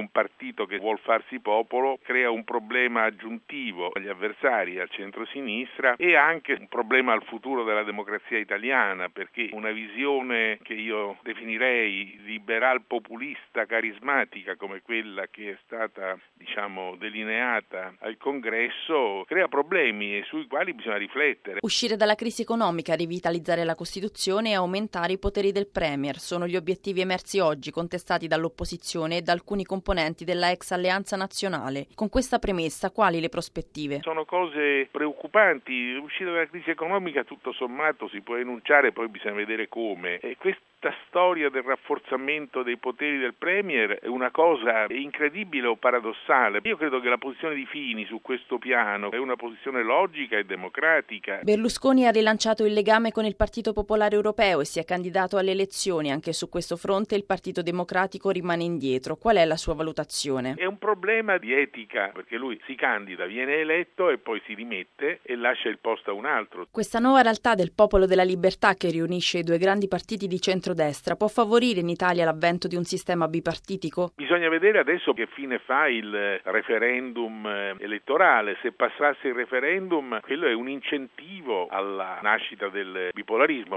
un partito che vuol farsi popolo crea un problema aggiuntivo agli avversari, al centro-sinistra, e anche un problema al futuro della democrazia italiana, perché una visione che io definirei liberal-populista carismatica come quella che è stata, delineata al Congresso crea problemi sui quali bisogna riflettere. Uscire dalla crisi economica, rivitalizzare la Costituzione e aumentare i poteri del Premier sono gli obiettivi emersi oggi, contestati dall'opposizione e da alcuni componenti della ex Alleanza Nazionale. Con questa premessa, quali le prospettive? Sono cose preoccupanti. Uscire dalla crisi economica tutto sommato si può enunciare, poi bisogna vedere come. E questa storia del rafforzamento dei poteri del Premier è una cosa incredibile o paradossale. Io credo che la posizione di Fini su questo piano è una posizione logica e democratica. Berlusconi ha rilanciato il legame con il Partito Popolare Europeo e si è candidato alle elezioni. Anche su questo fronte il Partito Democratico rimane indietro. Qual è la sua valutazione? È un problema di etica, perché lui si candida, viene eletto e poi si rimette e lascia il posto a un altro. Questa nuova realtà del Popolo della Libertà, che riunisce i due grandi partiti di centrodestra, può favorire in Italia l'avvento di un sistema bipartitico? Bisogna vedere adesso che fine fa il referendum elettorale. Se passasse il referendum, quello è un incentivo alla nascita del bipolarismo.